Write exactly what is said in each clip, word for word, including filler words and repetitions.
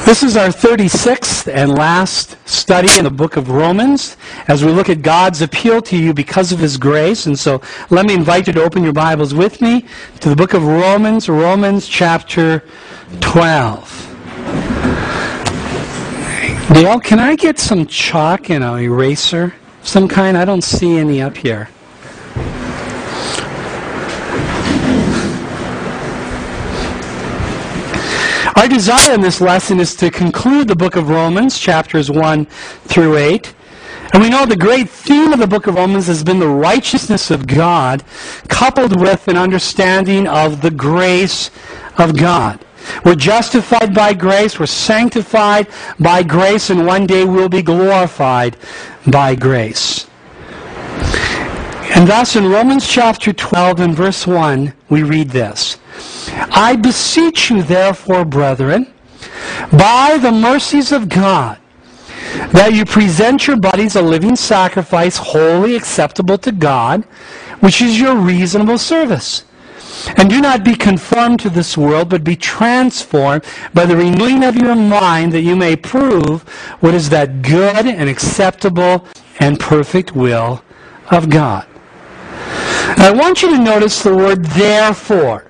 This is our thirty-sixth and last study in the book of Romans as we look at God's appeal to you because of His grace. And so let me invite you to open your Bibles with me to the book of Romans, Romans chapter twelve. Dale, can I get some chalk and an eraser? Some kind? I don't see any up here. Our desire in this lesson is to conclude the book of Romans, chapters one through eight. And we know the great theme of the book of Romans has been the righteousness of God, coupled with an understanding of the grace of God. We're justified by grace, we're sanctified by grace, and one day we'll be glorified by grace. And thus in Romans chapter twelve and verse one, we read this. I beseech you, therefore, brethren, by the mercies of God, that you present your bodies a living sacrifice, wholly acceptable to God, which is your reasonable service. And do not be conformed to this world, but be transformed by the renewing of your mind, that you may prove what is that good and acceptable and perfect will of God. And I want you to notice the word therefore.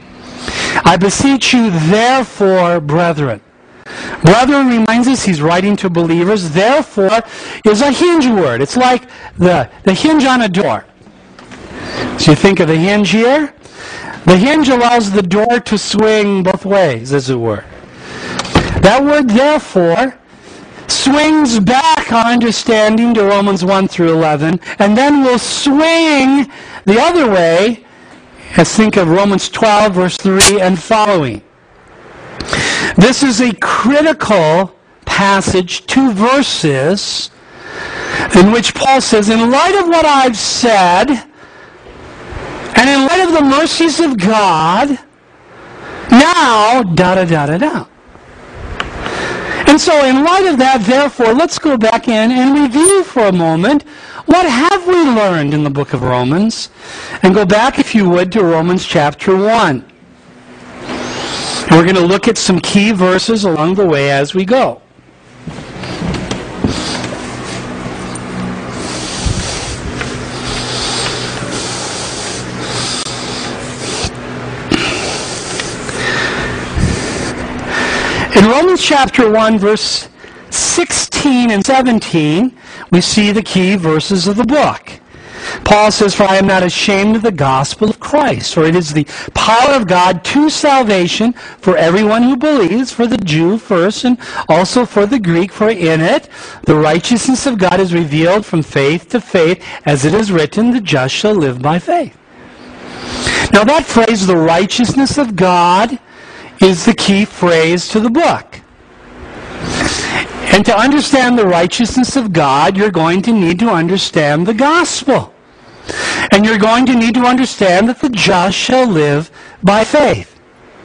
I beseech you, therefore, brethren. Brethren reminds us he's writing to believers. Therefore is a hinge word. It's like the, the hinge on a door. So you think of the hinge here. The hinge allows the door to swing both ways, as it were. That word, therefore, swings back our understanding to Romans one through eleven, and then will swing the other way. Let's think of Romans twelve, verse three and following. This is a critical passage, two verses, in which Paul says, in light of what I've said, and in light of the mercies of God, now, da-da-da-da-da. And so in light of that, therefore, let's go back in and review for a moment, what have we learned in the book of Romans? And go back, if you would, to Romans chapter one. And we're going to look at some key verses along the way as we go. In Romans chapter one, verse sixteen and seventeen, we see the key verses of the book. Paul says, for I am not ashamed of the gospel of Christ, for it is the power of God to salvation for everyone who believes, for the Jew first, and also for the Greek, for in it the righteousness of God is revealed from faith to faith, as it is written, the just shall live by faith. Now that phrase, the righteousness of God, is the key phrase to the book. And to understand the righteousness of God, you're going to need to understand the gospel. And you're going to need to understand that the just shall live by faith.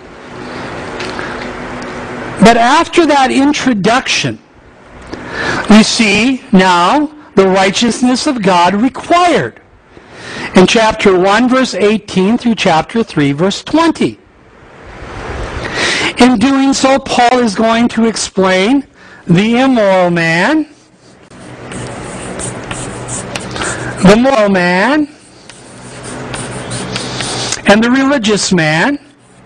But after that introduction, we see now the righteousness of God required. In chapter one, verse eighteen through chapter three, verse twenty. In doing so, Paul is going to explain the immoral man, the moral man, and the religious man.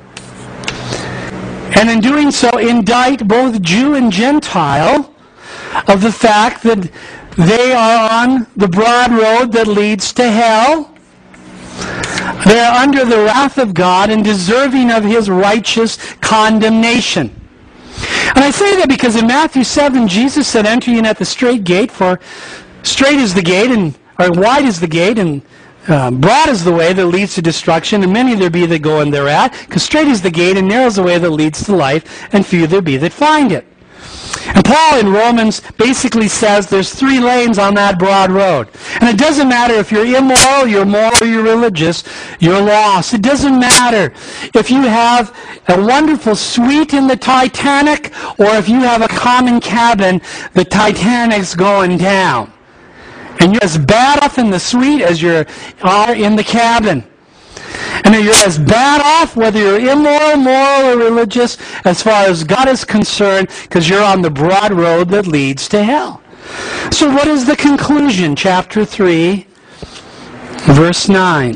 And in doing so, indict both Jew and Gentile of the fact that they are on the broad road that leads to hell. They are under the wrath of God and deserving of His righteous condemnation. And I say that because in Matthew seven, Jesus said, enter in at the straight gate, for straight is the gate, and or wide is the gate, and uh, broad is the way that leads to destruction, and many there be that go in thereat, because straight is the gate, and narrow is the way that leads to life, and few there be that find it. And Paul in Romans basically says there's three lanes on that broad road. And it doesn't matter if you're immoral, you're moral, or you're religious, you're lost. It doesn't matter if you have a wonderful suite in the Titanic or if you have a common cabin, the Titanic's going down. And you're as bad off in the suite as you are in the cabin. And that you're as bad off, whether you're immoral, moral, or religious, as far as God is concerned, because you're on the broad road that leads to hell. So what is the conclusion? Chapter three, verse nine.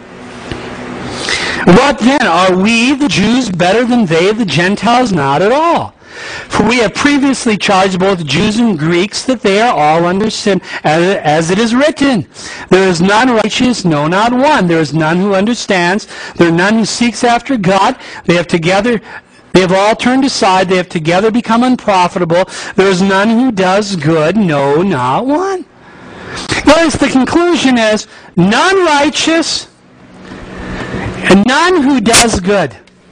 What then? Are we, the Jews, better than they, the Gentiles? Not at all. For we have previously charged both Jews and Greeks that they are all under sin, as it is written, there is none righteous, no, not one. There is none who understands. There is none who seeks after God. They have together, they have all turned aside. They have together become unprofitable. There is none who does good, no, not one. Notice the conclusion is, none righteous, and none who does good.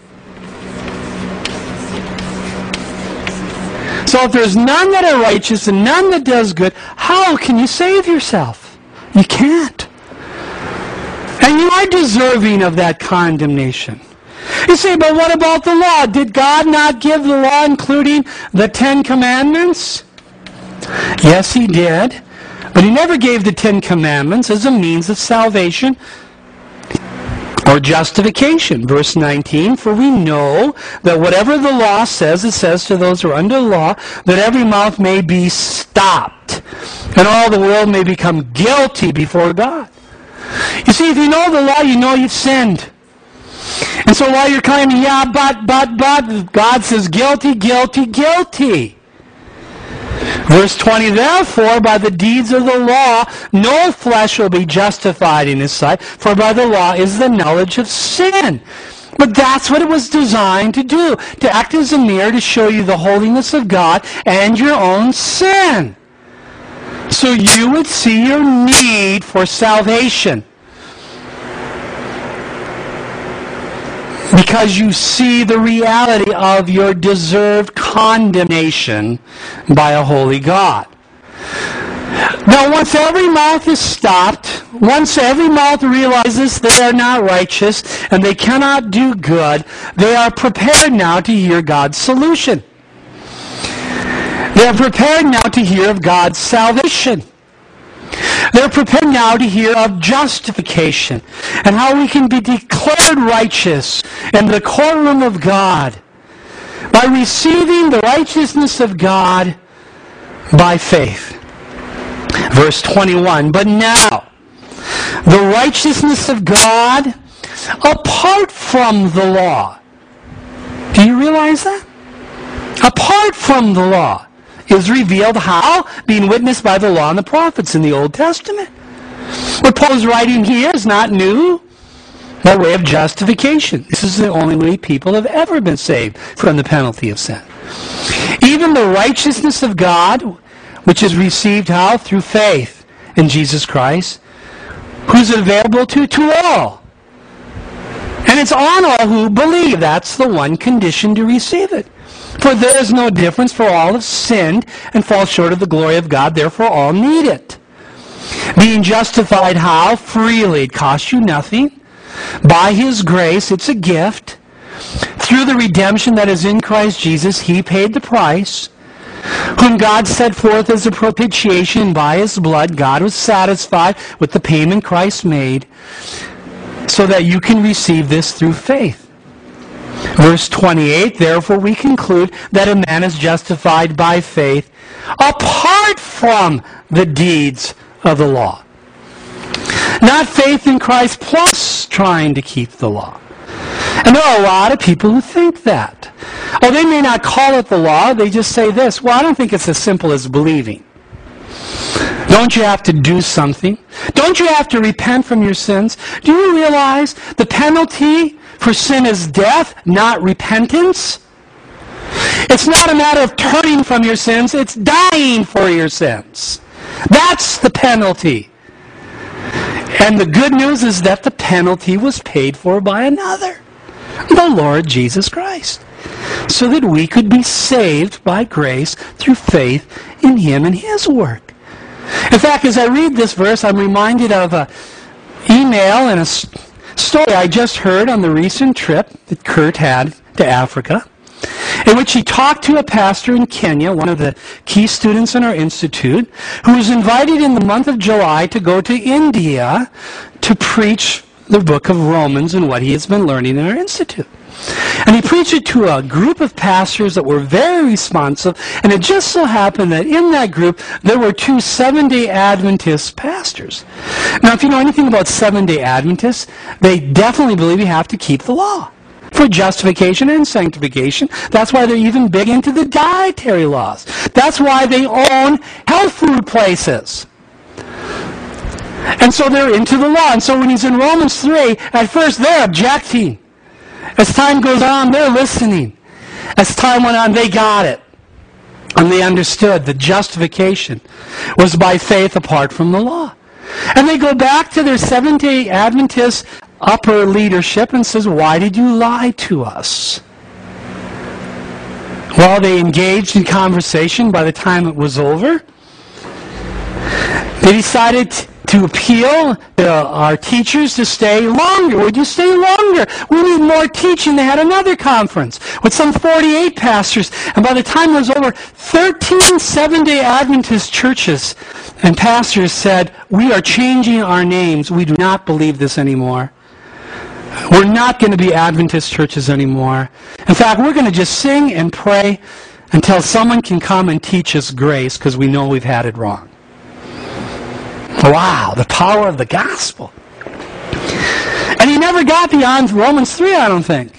So if there's none that are righteous and none that does good, how can you save yourself? You can't. And you are deserving of that condemnation. You say, but what about the law? Did God not give the law, including the Ten Commandments? Yes, He did. But He never gave the Ten Commandments as a means of salvation or justification. Verse nineteen, for we know that whatever the law says, it says to those who are under the law, that every mouth may be stopped, and all the world may become guilty before God. You see, if you know the law, you know you've sinned. And so while you're claiming, yeah, but, but, but, God says guilty, guilty, guilty. Verse twenty, therefore, by the deeds of the law, no flesh will be justified in His sight, for by the law is the knowledge of sin. But that's what it was designed to do, to act as a mirror to show you the holiness of God and your own sin. So you would see your need for salvation. Because you see the reality of your deserved condemnation by a holy God. Now, once every mouth is stopped, once every mouth realizes they are not righteous and they cannot do good, they are prepared now to hear God's solution. They are prepared now to hear of God's salvation. They're prepared now to hear of justification and how we can be declared righteous in the courtroom of God by receiving the righteousness of God by faith. Verse twenty-one, but now the righteousness of God apart from the law. Do you realize that? Apart from the law is revealed how? Being witnessed by the law and the prophets in the Old Testament. What Paul is writing here is not new, by way of justification. This is the only way people have ever been saved from the penalty of sin. Even the righteousness of God, which is received how? Through faith in Jesus Christ, who's available to, to all. And it's on all who believe. That's the one condition to receive it. For there is no difference, for all have sinned and fall short of the glory of God, therefore all need it. Being justified how? Freely. It costs you nothing. By His grace, it's a gift. Through the redemption that is in Christ Jesus, He paid the price. Whom God set forth as a propitiation by His blood, God was satisfied with the payment Christ made, so that you can receive this through faith. Verse twenty-eight, therefore we conclude that a man is justified by faith apart from the deeds of the law. Not faith in Christ plus trying to keep the law. And there are a lot of people who think that. Oh, they may not call it the law, they just say this, well, I don't think it's as simple as believing. Don't you have to do something? Don't you have to repent from your sins? Do you realize the penalty for sin is death, not repentance? It's not a matter of turning from your sins, it's dying for your sins. That's the penalty. And the good news is that the penalty was paid for by another, the Lord Jesus Christ, so that we could be saved by grace through faith in Him and His work. In fact, as I read this verse, I'm reminded of an email and a story I just heard on the recent trip that Kurt had to Africa, in which he talked to a pastor in Kenya, one of the key students in our institute, who was invited in the month of July to go to India to preach the book of Romans and what he has been learning in our institute. And he preached it to a group of pastors that were very responsive, and it just so happened that in that group there were two Seventh-day Adventist pastors. Now, if you know anything about Seventh-day Adventists, they definitely believe you have to keep the law for justification and sanctification. That's why they're even big into the dietary laws. That's why they own health food places. And so they're into the law. And so when he's in Romans three, at first they're objecting. As time goes on, they're listening. As time went on, they got it. And they understood that justification was by faith apart from the law. And they go back to their Seventh-day Adventist upper leadership and says, why did you lie to us? Well, they engaged in conversation. By the time it was over, they decided to appeal to our teachers to stay longer. Would you stay longer? We need more teaching. They had another conference with some forty-eight pastors. And by the time it was over, thirteen Seventh-day Adventist churches and pastors said, we are changing our names. We do not believe this anymore. We're not going to be Adventist churches anymore. In fact, we're going to just sing and pray until someone can come and teach us grace because we know we've had it wrong. Wow, the power of the gospel. And he never got beyond Romans three, I don't think.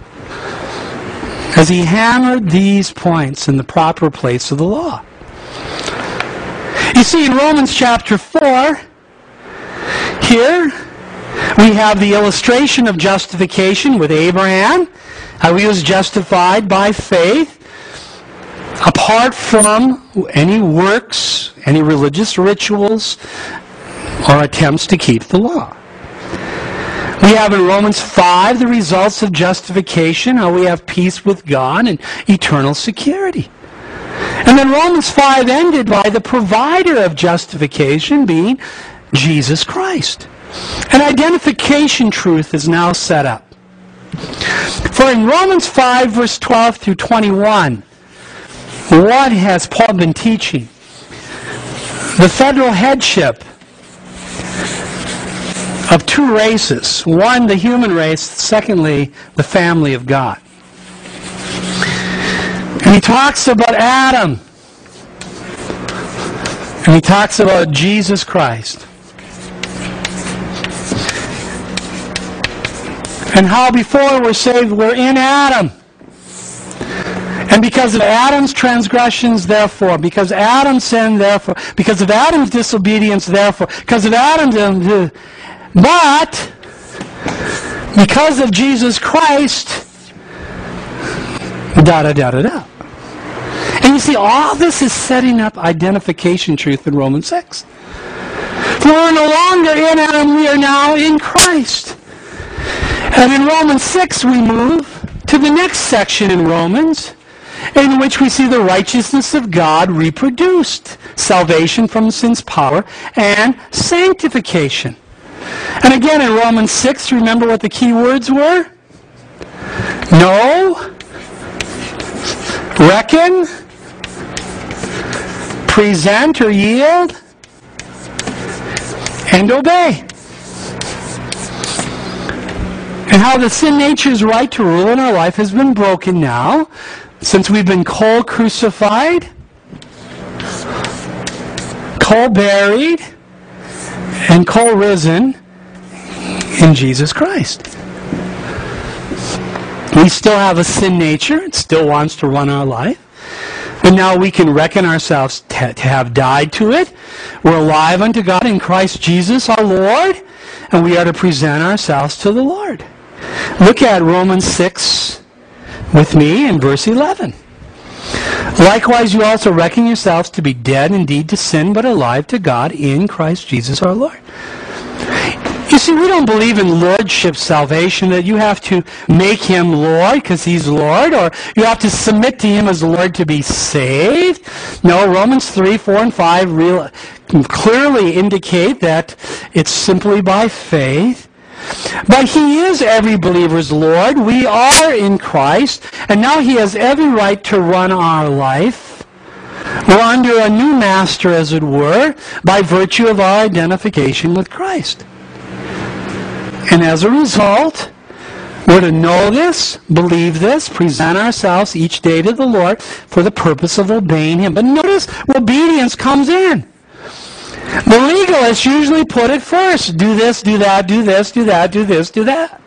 As he hammered these points in the proper place of the law. You see, in Romans chapter four, here we have the illustration of justification with Abraham, how he was justified by faith, apart from any works, any religious rituals, or attempts to keep the law. We have in Romans five the results of justification, how we have peace with God and eternal security. And then Romans five ended by the provider of justification being Jesus Christ. An identification truth is now set up. For in Romans five, verse twelve through twenty-one, what has Paul been teaching? The federal headship of two races. One, the human race. Secondly, the family of God. And he talks about Adam. And he talks about Jesus Christ. And how before we're saved, we're in Adam. And because of Adam's transgressions, therefore, because Adam sinned, therefore, because of Adam's disobedience, therefore, because of Adam's... But, because of Jesus Christ, da da da da da. And you see, all this is setting up identification truth in Romans six. For we're no longer in Adam, we are now in Christ. And in Romans six, we move to the next section in Romans, in which we see the righteousness of God reproduced, salvation from sin's power, and sanctification. And again in Romans six, remember what the key words were? Know, reckon, present or yield, and obey. And how the sin nature's right to rule in our life has been broken now, since we've been co-crucified, co-buried, and co-risen in Jesus Christ. We still have a sin nature. It still wants to run our life. But now we can reckon ourselves to, to have died to it. We're alive unto God in Christ Jesus our Lord, and we are to present ourselves to the Lord. Look at Romans six with me in verse eleven. Likewise, you also reckon yourselves to be dead indeed to sin, but alive to God in Christ Jesus our Lord. You see, we don't believe in lordship salvation, that you have to make him Lord because he's Lord, or you have to submit to him as Lord to be saved. No, Romans three, four, and five real, clearly indicate that it's simply by faith. But he is every believer's Lord. We are in Christ, and now he has every right to run our life. We're under a new master, as it were, by virtue of our identification with Christ. And as a result, we're to know this, believe this, present ourselves each day to the Lord for the purpose of obeying Him. But notice where obedience comes in. The legalists usually put it first. Do this, do that, do this, do that, do this, do that.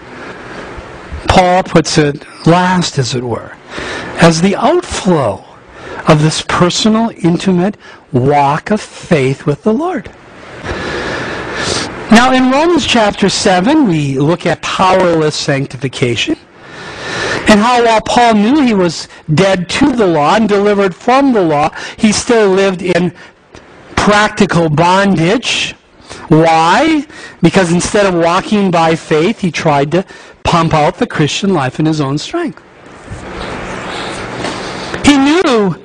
Paul puts it last, as it were, as the outflow of this personal, intimate walk of faith with the Lord. Now, in Romans chapter seven, we look at powerless sanctification, and how while Paul knew he was dead to the law and delivered from the law, he still lived in practical bondage. Why? Because instead of walking by faith, he tried to pump out the Christian life in his own strength. He knew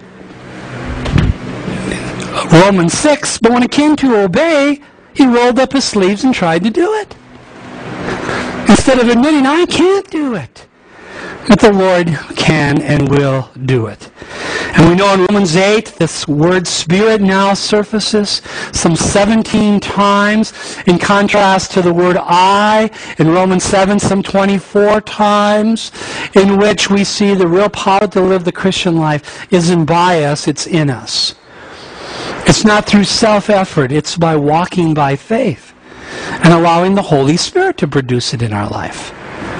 Romans six, but when it came to obey, he rolled up his sleeves and tried to do it. Instead of admitting, I can't do it. But the Lord can and will do it. And we know in Romans eight, this word Spirit now surfaces some seventeen times, in contrast to the word I in Romans seven, some twenty-four times, in which we see the real power to live the Christian life isn't by us, it's in us. It's not through self-effort, it's by walking by faith and allowing the Holy Spirit to produce it in our life.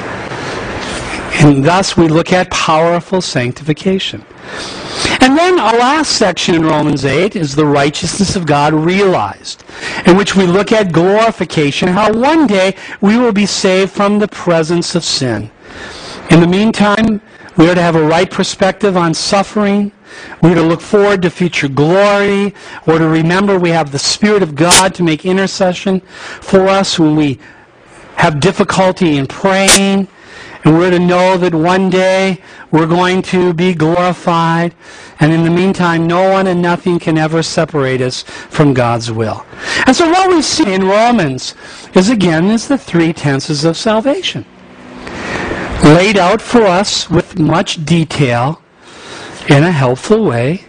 And thus we look at powerful sanctification. And then our last section in Romans eight is the righteousness of God realized, in which we look at glorification, how one day we will be saved from the presence of sin. In the meantime, we are to have a right perspective on suffering. We are to look forward to future glory. We're to remember we have the Spirit of God to make intercession for us when we have difficulty in praying. And we're to know that one day we're going to be glorified. And in the meantime, no one and nothing can ever separate us from God's will. And so what we see in Romans is, again, is the three tenses of salvation, laid out for us with much detail in a helpful way.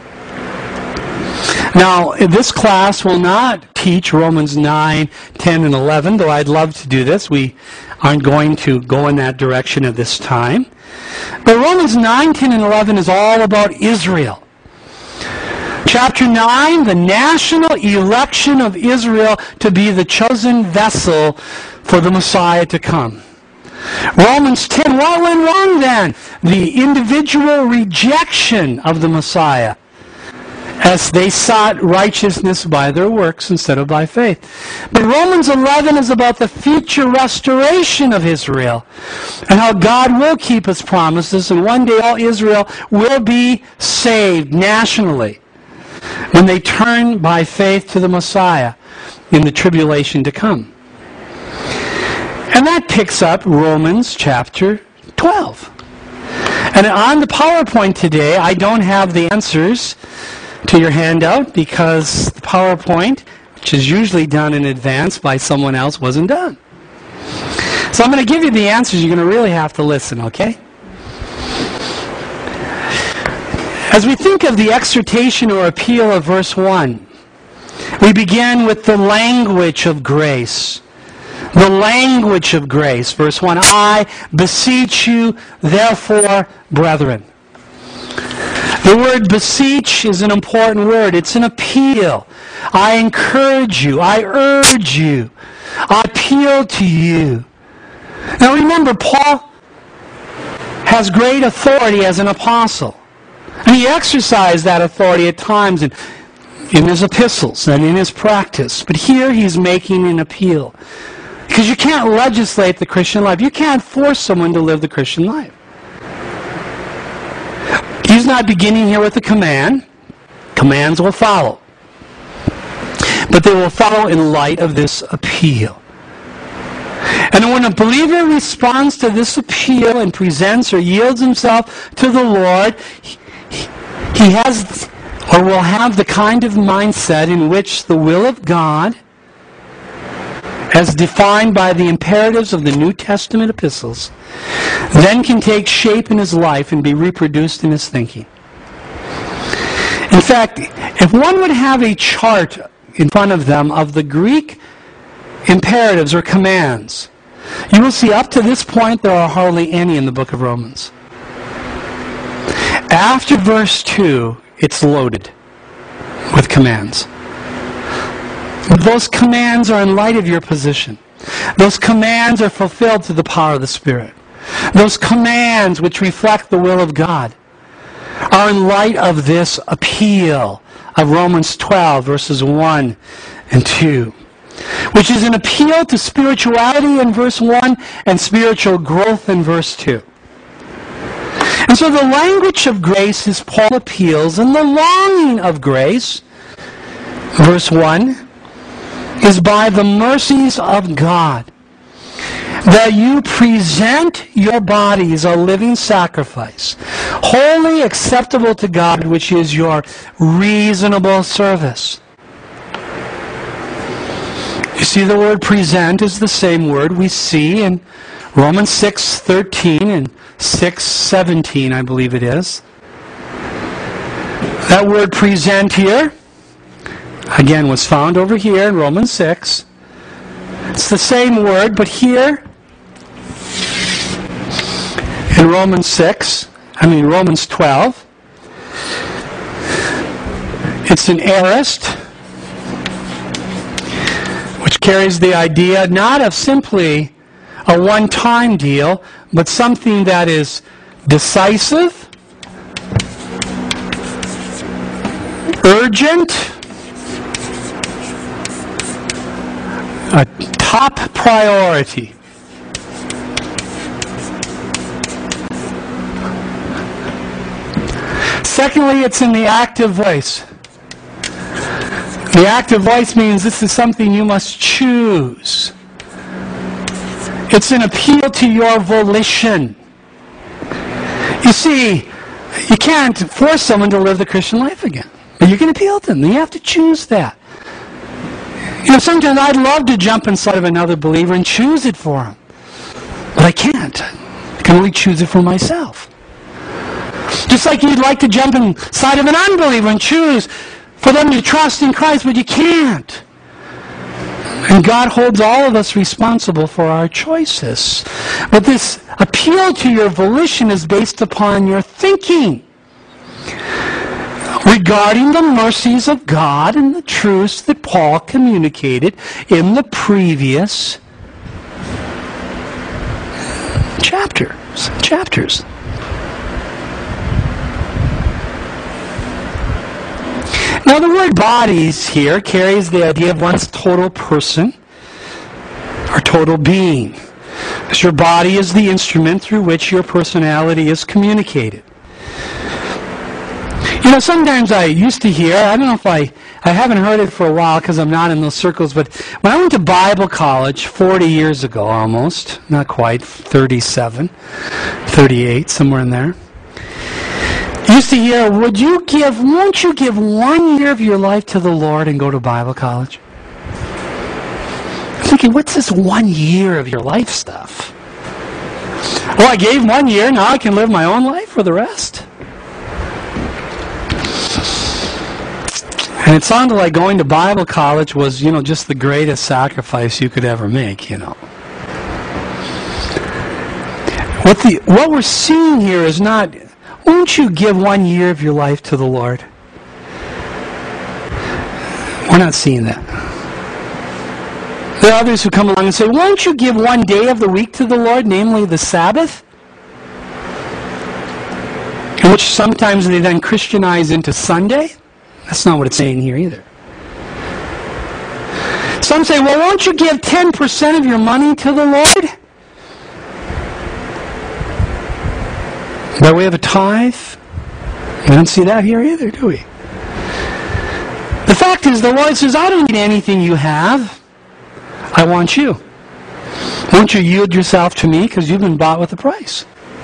Now, this class will not teach Romans nine, ten, and eleven, though I'd love to do this. We aren't going to go in that direction at this time. But Romans nine, ten, and eleven is all about Israel. Chapter nine, the national election of Israel to be the chosen vessel for the Messiah to come. Romans ten, what went wrong then? The individual rejection of the Messiah, as they sought righteousness by their works instead of by faith. But Romans eleven is about the future restoration of Israel, and how God will keep His promises, and one day all Israel will be saved nationally when they turn by faith to the Messiah in the tribulation to come. And that picks up Romans chapter twelve. And on the PowerPoint today, I don't have the answers to your handout because the PowerPoint, which is usually done in advance by someone else, wasn't done. So I'm going to give you the answers. You're going to really have to listen, okay? As we think of the exhortation or appeal of verse one, we begin with the language of grace. The language of grace. Verse one, I beseech you, therefore, brethren. The word beseech is an important word. It's an appeal. I encourage you. I urge you. I appeal to you. Now remember, Paul has great authority as an apostle. And he exercised that authority at times in, in his epistles and in his practice. But here he's making an appeal. Because you can't legislate the Christian life. You can't force someone to live the Christian life. He's not beginning here with a command. Commands will follow. But they will follow in light of this appeal. And when a believer responds to this appeal and presents or yields himself to the Lord, he, he has or will have the kind of mindset in which the will of God, as defined by the imperatives of the New Testament epistles, then can take shape in his life and be reproduced in his thinking. In fact, if one would have a chart in front of them of the Greek imperatives or commands. You will see up to this point there are hardly any in the book of Romans. After verse two, it's loaded with commands. But those commands are in light of your position. Those commands are fulfilled through the power of the Spirit. Those commands which reflect the will of God are in light of this appeal of Romans twelve, verses one and two, which is an appeal to spirituality in verse one and spiritual growth in verse two. And so the language of grace is Paul appeals, and the longing of grace, verse one, is by the mercies of God, that you present your bodies a living sacrifice, wholly acceptable to God, which is your reasonable service. You see, the word present is the same word we see in Romans six thirteen and six seventeen, I believe it is. That word present here, again, was found over here in Romans six. It's the same word, but here in Romans six, I mean Romans twelve, it's an aorist, which carries the idea not of simply a one-time deal, but something that is decisive, urgent, a top priority. Secondly, it's in the active voice. The active voice means this is something you must choose. It's an appeal to your volition. You see, you can't force someone to live the Christian life again. But you can appeal to them. You have to choose that. You know, sometimes I'd love to jump inside of another believer and choose it for him. But I can't. I can only choose it for myself. Just like you'd like to jump inside of an unbeliever and choose for them to trust in Christ, but you can't. And God holds all of us responsible for our choices. But this appeal to your volition is based upon your thinking regarding the mercies of God and the truths that Paul communicated in the previous chapters. Chapters. Now the word bodies here carries the idea of one's total person or total being. Because your body is the instrument through which your personality is communicated. You know, sometimes I used to hear, I don't know if I, I haven't heard it for a while because I'm not in those circles, but when I went to Bible college forty years ago almost, not quite, thirty-seven, thirty-eight, somewhere in there, I used to hear, would you give, won't you give one year of your life to the Lord and go to Bible college? I'm thinking, what's this one year of your life stuff? Well, I gave one year, now I can live my own life for the rest. And it sounded like going to Bible college was, you know, just the greatest sacrifice you could ever make, you know. What the what we're seeing here is not, won't you give one year of your life to the Lord? We're not seeing that. There are others who come along and say, won't you give one day of the week to the Lord, namely the Sabbath? In which sometimes they then Christianize into Sunday. That's not what it's saying here either. Some say, well, won't you give ten percent of your money to the Lord? By way of a tithe? We don't see that here either, do we? The fact is, the Lord says, I don't need anything you have. I want you. Won't you yield yourself to me because you've been bought with a price?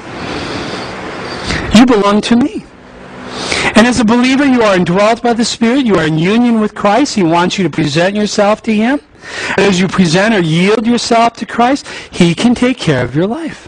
You belong to me. And as a believer, you are indwelt by the Spirit. You are in union with Christ. He wants you to present yourself to Him. And as you present or yield yourself to Christ, He can take care of your life.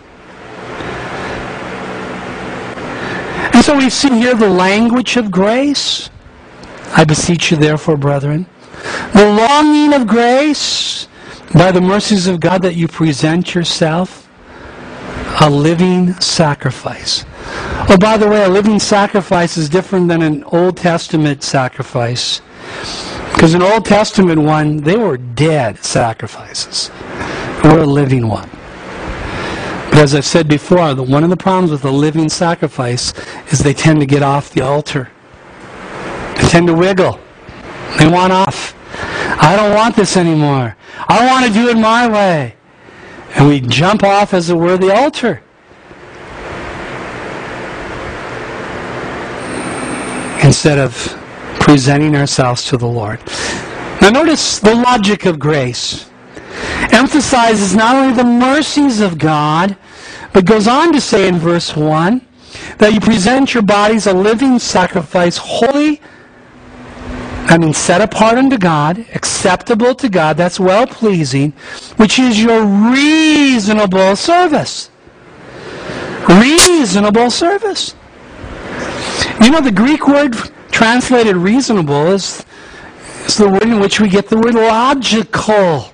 And so we've seen here the language of grace. I beseech you therefore, brethren. The longing of grace. by the mercies of God, that you present yourself a living sacrifice. Oh, by the way, a living sacrifice is different than an Old Testament sacrifice. Because an Old Testament one, they were dead sacrifices. We're a living one. But as I've said before, the, one of the problems with a living sacrifice is they tend to get off the altar. They tend to wiggle. They want off. I don't want this anymore. I want to do it my way. And we jump off, as it were, the altar. Instead of presenting ourselves to the Lord. Now notice the logic of grace. Emphasizes not only the mercies of God, but goes on to say in verse one, that you present your bodies a living sacrifice, holy, I mean set apart unto God, acceptable to God, that's well-pleasing, which is your reasonable service. Reasonable service. You know, the Greek word translated reasonable is, is the word in which we get the word logical.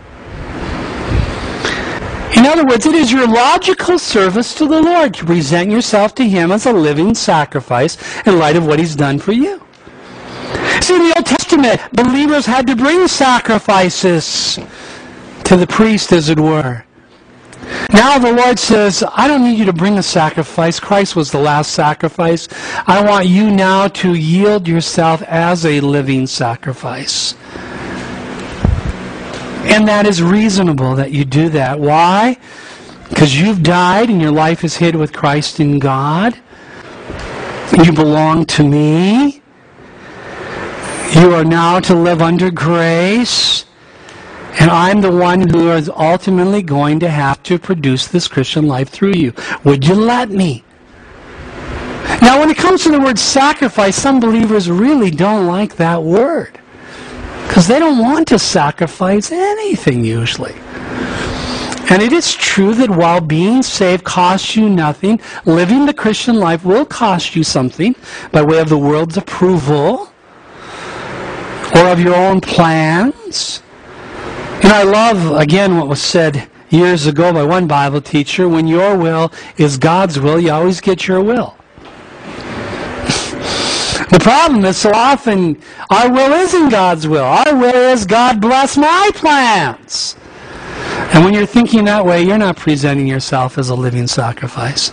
In other words, it is your logical service to the Lord to present yourself to Him as a living sacrifice in light of what He's done for you. See, in the Old Testament, believers had to bring sacrifices to the priest, as it were. Now the Lord says, I don't need you to bring a sacrifice. Christ was the last sacrifice. I want you now to yield yourself as a living sacrifice. And that is reasonable that you do that. Why? Because you've died and your life is hid with Christ in God. You belong to me. You are now to live under grace. And I'm the one who is ultimately going to have to produce this Christian life through you. Would you let me? Now, when it comes to the word sacrifice, some believers really don't like that word. Because they don't want to sacrifice anything, usually. And it is true that while being saved costs you nothing, living the Christian life will cost you something by way of the world's approval or of your own plans. And I love, again, what was said years ago by one Bible teacher, when your will is God's will, you always get your will. The problem is so often our will isn't God's will. Our will is, God bless my plans. And when you're thinking that way, you're not presenting yourself as a living sacrifice.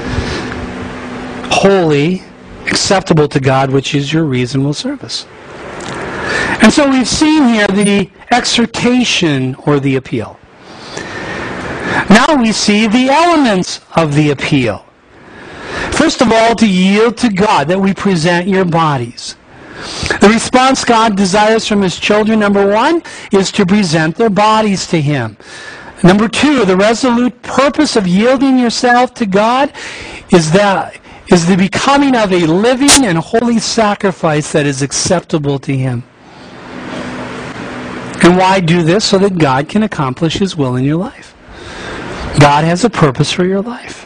Holy, acceptable to God, which is your reasonable service. And so we've seen here the exhortation or the appeal. Now we see the elements of the appeal. First of all, to yield to God, that we present your bodies. The response God desires from His children, number one, is to present their bodies to Him. Number two, the resolute purpose of yielding yourself to God is that is the becoming of a living and holy sacrifice that is acceptable to Him. And why do this? So that God can accomplish His will in your life. God has a purpose for your life.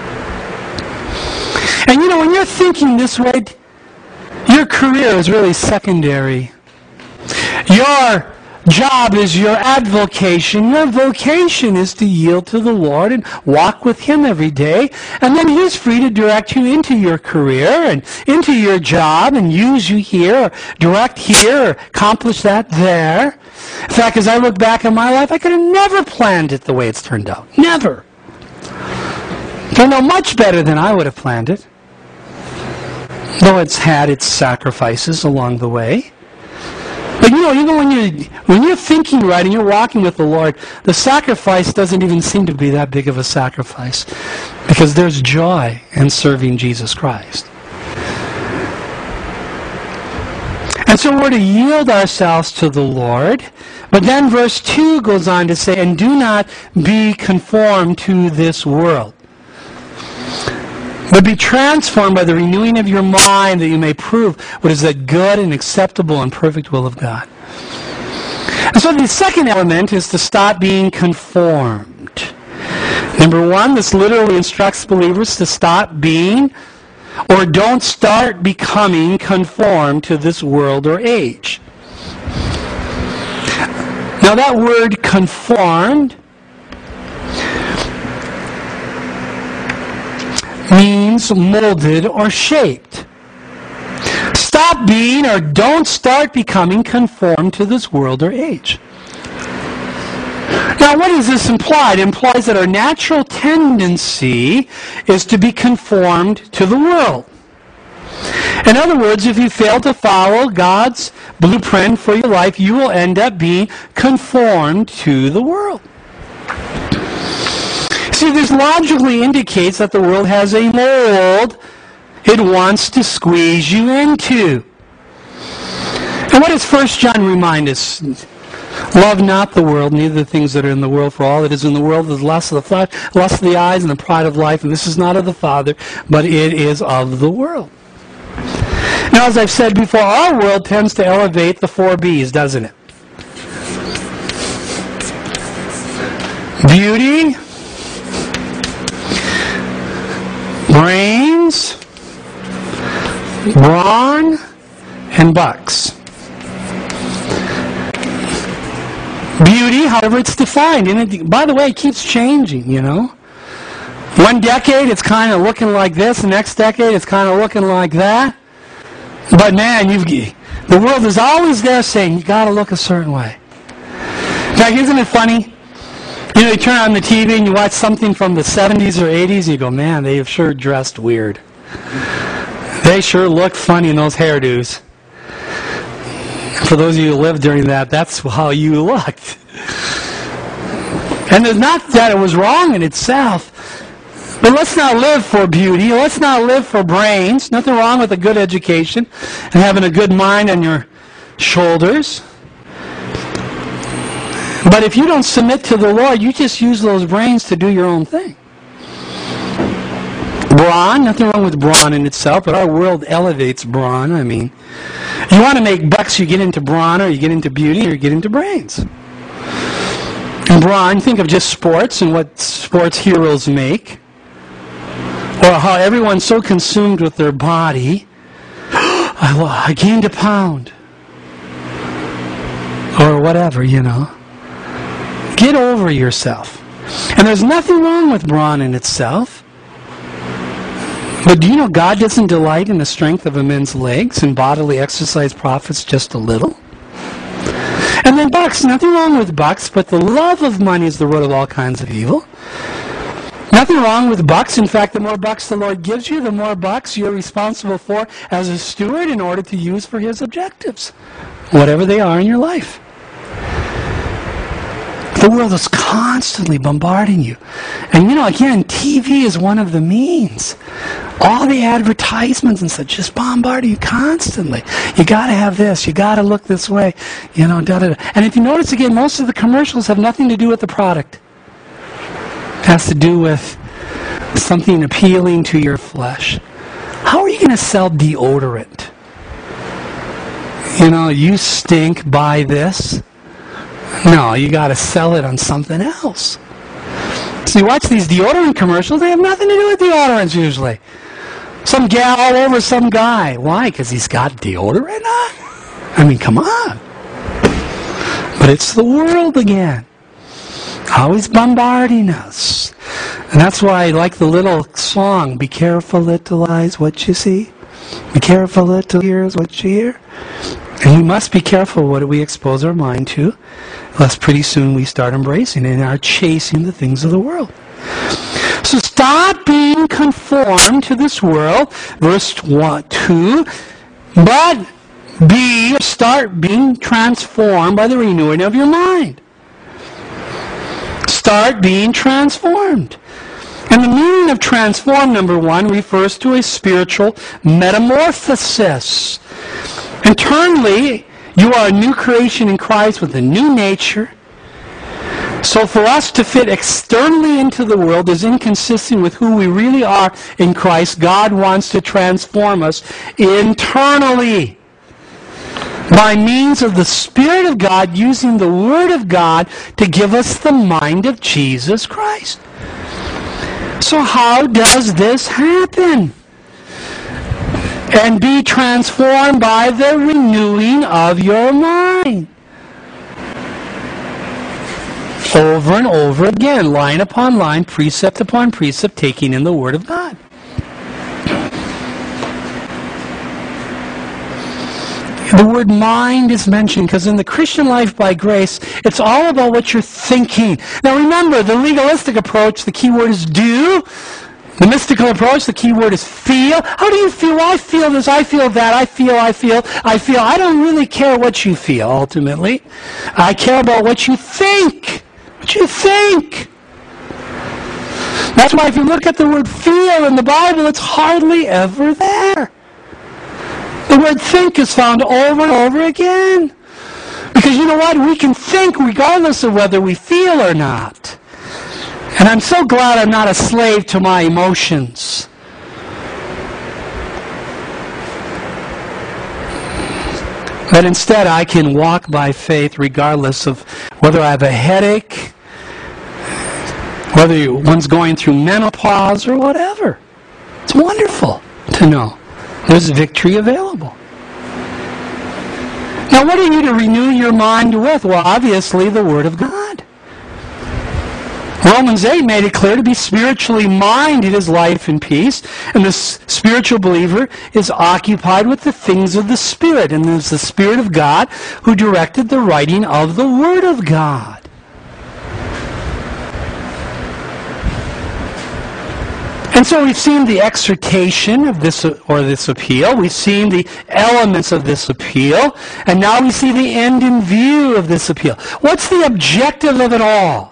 And you know, when you're thinking this way, your career is really secondary. Your job is your avocation. Your vocation is to yield to the Lord and walk with Him every day. And then He's free to direct you into your career and into your job and use you here, or direct here, or accomplish that there. In fact, as I look back on my life, I could have never planned it the way it's turned out. Never. Turned out much better than I would have planned it. Though it's had its sacrifices along the way. But you know, you know when you when you're thinking right and you're walking with the Lord, the sacrifice doesn't even seem to be that big of a sacrifice, because there's joy in serving Jesus Christ. And so we're to yield ourselves to the Lord. But then verse two goes on to say, and do not be conformed to this world, but be transformed by the renewing of your mind, that you may prove what is the good and acceptable and perfect will of God. And so the second element is to stop being conformed. Number one, this literally instructs believers to stop being, or don't start becoming, conformed to this world or age. Now that word conformed means molded or shaped. Stop being or don't start becoming conformed to this world or age. Now, what does this imply? It implies that our natural tendency is to be conformed to the world. In other words, if you fail to follow God's blueprint for your life, you will end up being conformed to the world. See, this logically indicates that the world has a mold it wants to squeeze you into. And what does First John remind us? Love not the world, neither the things that are in the world, for all that is in the world is lust of the flesh, lust of the eyes, and the pride of life, and this is not of the Father, but it is of the world. Now, as I've said before, our world tends to elevate the four B's, doesn't it? Beauty, brains, brawn, and bucks. Beauty, however it's defined. And it, by the way, it keeps changing, you know. One decade, it's kind of looking like this. The next decade, it's kind of looking like that. But man, you've, the world is always there saying, you got to look a certain way. In fact, isn't it funny? You know, you turn on the T V and you watch something from the seventies or eighties, and you go, man, they have sure dressed weird. They sure look funny in those hairdos. For those of you who lived during that, that's how you looked. And it's not that it was wrong in itself, but let's not live for beauty. Let's not live for brains. Nothing wrong with a good education and having a good mind on your shoulders. But if you don't submit to the Lord, you just use those brains to do your own thing. Brawn, nothing wrong with brawn in itself, but our world elevates brawn. I mean, you want to make bucks, you get into brawn, or you get into beauty, or you get into brains. And brawn, think of just sports and what sports heroes make, or how everyone's so consumed with their body. I, I gained a pound, or whatever, you know. Get over yourself. And there's nothing wrong with brawn in itself. But do you know God doesn't delight in the strength of a man's legs, and bodily exercise profits just a little? And then bucks, nothing wrong with bucks, but the love of money is the root of all kinds of evil. Nothing wrong with bucks. In fact, the more bucks the Lord gives you, the more bucks you're responsible for as a steward in order to use for His objectives, whatever they are in your life. The world is constantly bombarding you. And you know, again, T V is one of the means. All the advertisements and such just bombard you constantly. You got to have this. You got to look this way. You know, da da da. And if you notice again, most of the commercials have nothing to do with the product. It has to do with something appealing to your flesh. How are you going to sell deodorant? You know, you stink, buy this. No, you got to sell it on something else. So you watch these deodorant commercials, they have nothing to do with deodorants usually. Some gal all over some guy. Why? Because he's got deodorant on? I mean, come on. But it's the world again. Always bombarding us. And that's why I like the little song, be careful little eyes what you see. Be careful little ears what you hear. And we must be careful what we expose our mind to, lest pretty soon we start embracing and are chasing the things of the world. So stop being conformed to this world, verse one, two, but be, start being transformed by the renewing of your mind. Start being transformed. And the meaning of transform, number one, refers to a spiritual metamorphosis. Internally, you are a new creation in Christ with a new nature. So for us to fit externally into the world is inconsistent with who we really are in Christ. God wants to transform us internally by means of the Spirit of God, using the Word of God to give us the mind of Jesus Christ. So how does this happen? And be transformed by the renewing of your mind. over and over again, line upon line, precept upon precept, taking in the Word of God. The word mind is mentioned because in the Christian life by grace, it's all about what you're thinking. Now remember, the legalistic approach, the key word is do. The mystical approach, the key word is feel. How do you feel? Well, I feel this, I feel that, I feel, I feel, I feel. I don't really care what you feel, ultimately. I care about what you think. What you think. That's why if you look at the word feel in the Bible, it's hardly ever there. The word think is found over and over again. Because you know what? We can think regardless of whether we feel or not. And I'm so glad I'm not a slave to my emotions. But instead I can walk by faith regardless of whether I have a headache, whether one's going through menopause or whatever. It's wonderful to know there's victory available. Now what are you to renew your mind with? Well, obviously the Word of God. Romans eight made it clear to be spiritually minded is life and peace, and the spiritual believer is occupied with the things of the Spirit, and there's the Spirit of God who directed the writing of the Word of God. And so we've seen the exhortation of this, or this appeal. We've seen the elements of this appeal. And now we see the end in view of this appeal. What's the objective of it all?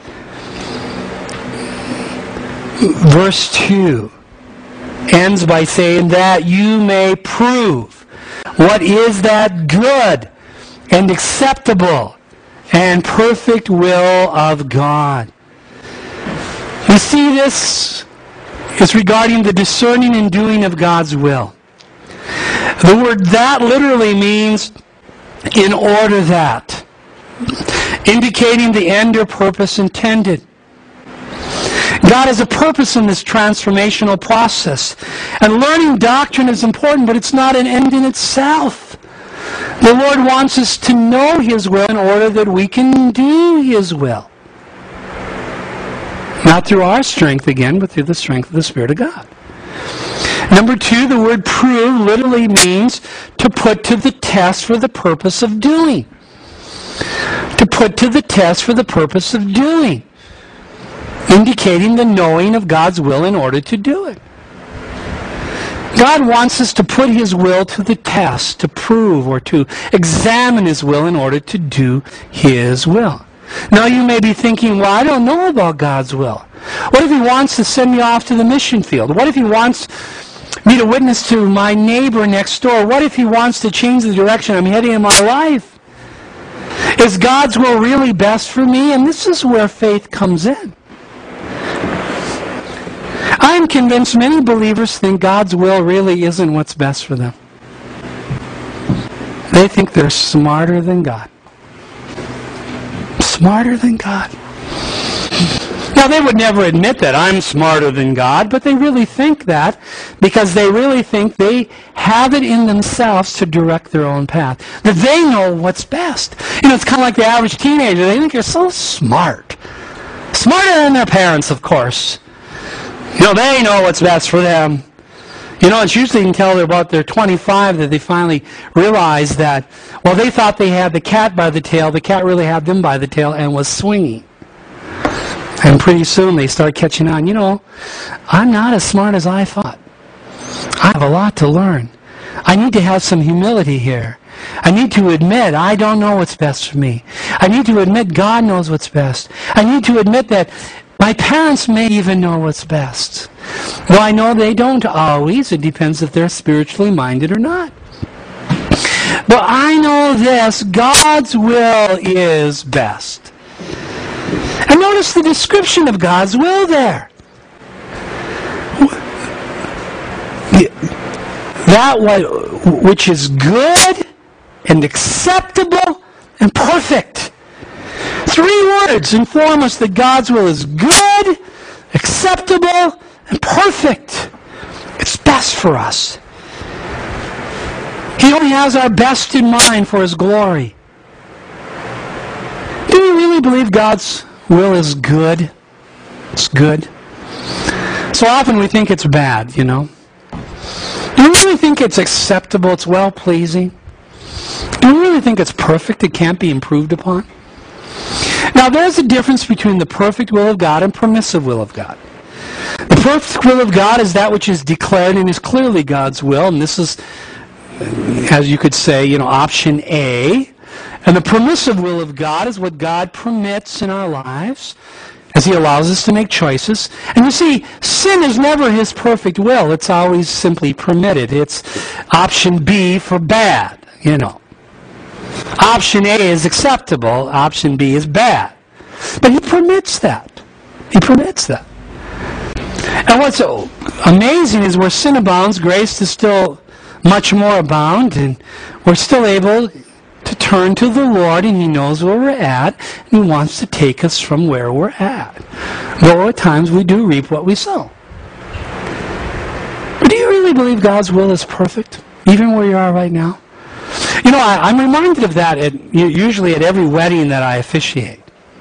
Verse two ends by saying that you may prove what is that good and acceptable and perfect will of God. We see this is regarding the discerning and doing of God's will. The word that literally means in order that, indicating the end or purpose intended. God has a purpose in this transformational process. And learning doctrine is important, but it's not an end in itself. The Lord wants us to know His will in order that we can do His will. Not through our strength again, but through the strength of the Spirit of God. Number two, the word prove literally means to put to the test for the purpose of doing. To put to the test for the purpose of doing. Indicating the knowing of God's will in order to do it. God wants us to put His will to the test, to prove or to examine His will in order to do His will. Now you may be thinking, well, I don't know about God's will. What if He wants to send me off to the mission field? What if He wants me to witness to my neighbor next door? What if He wants to change the direction I'm heading in my life? Is God's will really best for me? And this is where faith comes in. I'm convinced many believers think God's will really isn't what's best for them. They think they're smarter than God. Smarter than God. Now, they would never admit that I'm smarter than God, but they really think that because they really think they have it in themselves to direct their own path. That they know what's best. You know, it's kind of like the average teenager. They think they're so smart. Smarter than their parents, of course. You know, they know what's best for them. You know, it's usually until they're about they're twenty-five that they finally realize that, well, they thought they had the cat by the tail. The cat really had them by the tail and was swinging. And pretty soon they start catching on. You know, I'm not as smart as I thought. I have a lot to learn. I need to have some humility here. I need to admit I don't know what's best for me. I need to admit God knows what's best. I need to admit that my parents may even know what's best. Well, I know they don't always. It depends if they're spiritually minded or not. But I know this, God's will is best. And notice the description of God's will there. That which is good and acceptable and perfect. Three words inform us that God's will is good, acceptable, and perfect. It's best for us. He only has our best in mind for His glory. Do you really believe God's will is good. It's good. So often we think it's bad, you know. Do we really think it's acceptable, it's well-pleasing? Do we really think it's perfect, it can't be improved upon? Now, there's a difference between the perfect will of God and permissive will of God. The perfect will of God is that which is declared and is clearly God's will, and this is, as you could say, you know, option A. And the permissive will of God is what God permits in our lives as He allows us to make choices. And you see, sin is never His perfect will. It's always simply permitted. It's option B for bad, you know. Option A is acceptable. Option B is bad. But He permits that. He permits that. And what's so amazing is where sin abounds, grace is still much more abound, and we're still able to turn to the Lord, and He knows where we're at, and He wants to take us from where we're at. Though at times we do reap what we sow. But do you really believe God's will is perfect, even where you are right now? You know, I, I'm reminded of that at, usually at every wedding that I officiate.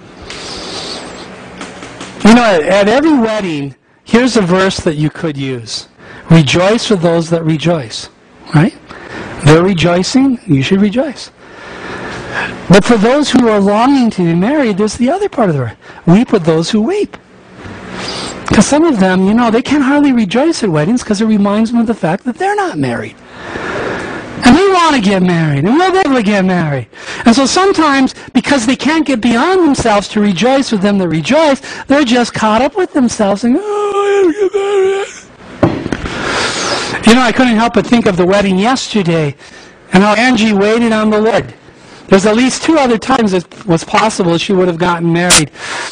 You know, at, at every wedding, here's a verse that you could use. Rejoice with those that rejoice. Right? They're rejoicing, you should rejoice. But for those who are longing to be married, there's the other part of the verse. Weep with those who weep. Because some of them, you know, they can hardly rejoice at weddings because it reminds them of the fact that they're not married. And they want to get married, and they'll be able to get married. And so sometimes, because they can't get beyond themselves to rejoice with them that rejoice, they're just caught up with themselves and, oh, I get married. You know, I couldn't help but think of the wedding yesterday and how Angie waited on the Lord. There's at least two other times it was possible she would have gotten married.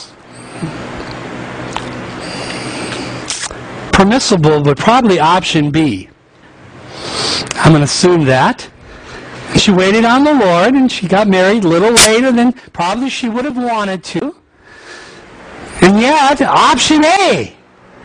Permissible, but probably option B. I'm going to assume that. She waited on the Lord, and she got married a little later than probably she would have wanted to. And yet, option A.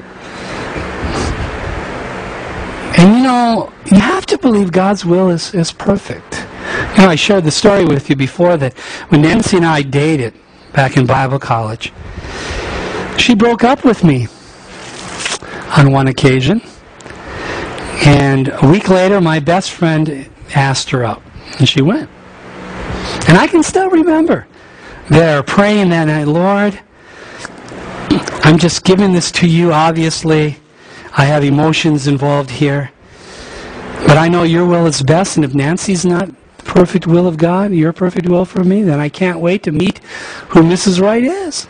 And you know, you have to believe God's will is, is perfect. You know, I shared the story with you before that when Nancy and I dated back in Bible college, she broke up with me on one occasion. And a week later, my best friend asked her out, and she went. And I can still remember there praying that night, Lord, I'm just giving this to you, obviously. I have emotions involved here. But I know your will is best, and if Nancy's not the perfect will of God, your perfect will for me, then I can't wait to meet who Missus Wright is.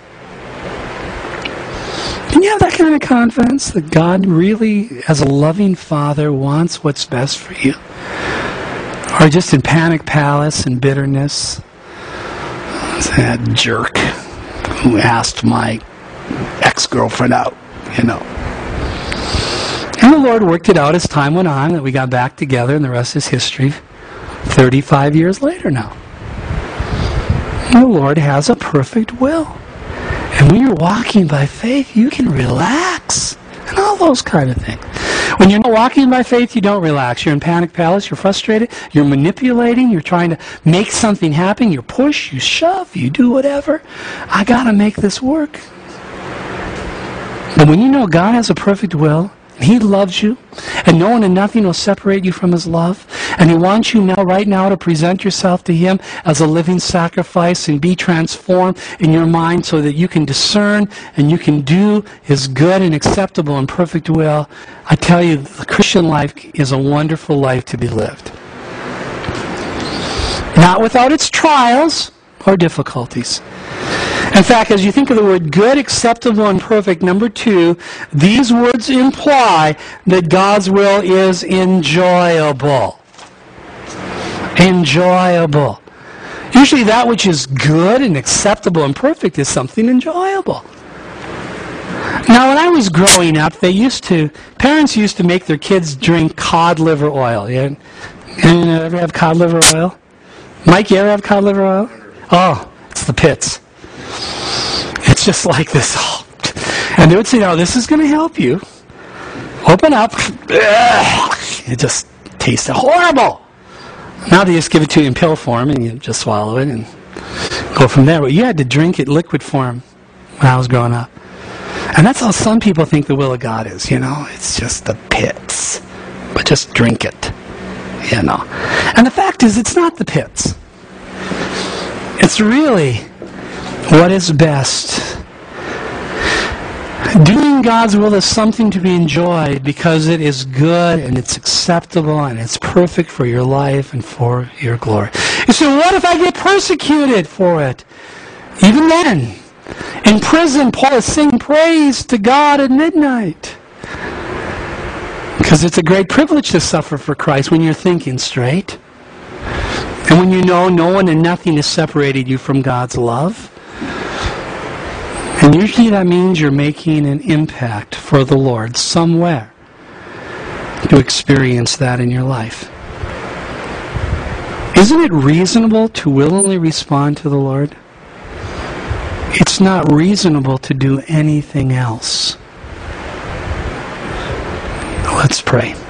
Can you have that kind of confidence that God really, as a loving Father, wants what's best for you? Or just in panic palace and bitterness? That jerk who asked my ex-girlfriend out, you know. And the Lord worked it out as time went on, that we got back together, and the rest is history. thirty-five years later now. And the Lord has a perfect will. And when you're walking by faith, you can relax. And all those kind of things. When you're not walking by faith, you don't relax. You're in panic palace, you're frustrated, you're manipulating, you're trying to make something happen, you push, you shove, you do whatever. I gotta make this work. But when you know God has a perfect will, and He loves you, and no one and nothing will separate you from His love, and He wants you now, right now, to present yourself to Him as a living sacrifice and be transformed in your mind so that you can discern and you can do His good and acceptable and perfect will. I tell you, the Christian life is a wonderful life to be lived. Not without its trials or difficulties. In fact, as you think of the word good, acceptable, and perfect, number two, these words imply that God's will is enjoyable. Enjoyable. Usually that which is good and acceptable and perfect is something enjoyable. Now, when I was growing up, they used to, parents used to make their kids drink cod liver oil. You, you ever have cod liver oil? Mike, you ever have cod liver oil? Oh, it's the pits. It's just like this. And they would say, no, this is going to help you. Open up. It just tasted horrible. Now they just give it to you in pill form, and you just swallow it and go from there. But you had to drink it liquid form. when I was growing up. And that's how some people think the will of God is, you know. It's just the pits. But just drink it, you know. And the fact is, it's not the pits. It's really what is best. Doing God's will is something to be enjoyed because it is good and it's acceptable and it's perfect for your life and for your glory. You say, what if I get persecuted for it? Even then, in prison, Paul is singing praise to God at midnight. Because it's a great privilege to suffer for Christ when you're thinking straight. And when you know no one and nothing has separated you from God's love. And usually that means you're making an impact for the Lord somewhere to experience that in your life. Isn't it reasonable to willingly respond to the Lord? It's not reasonable to do anything else. Let's pray.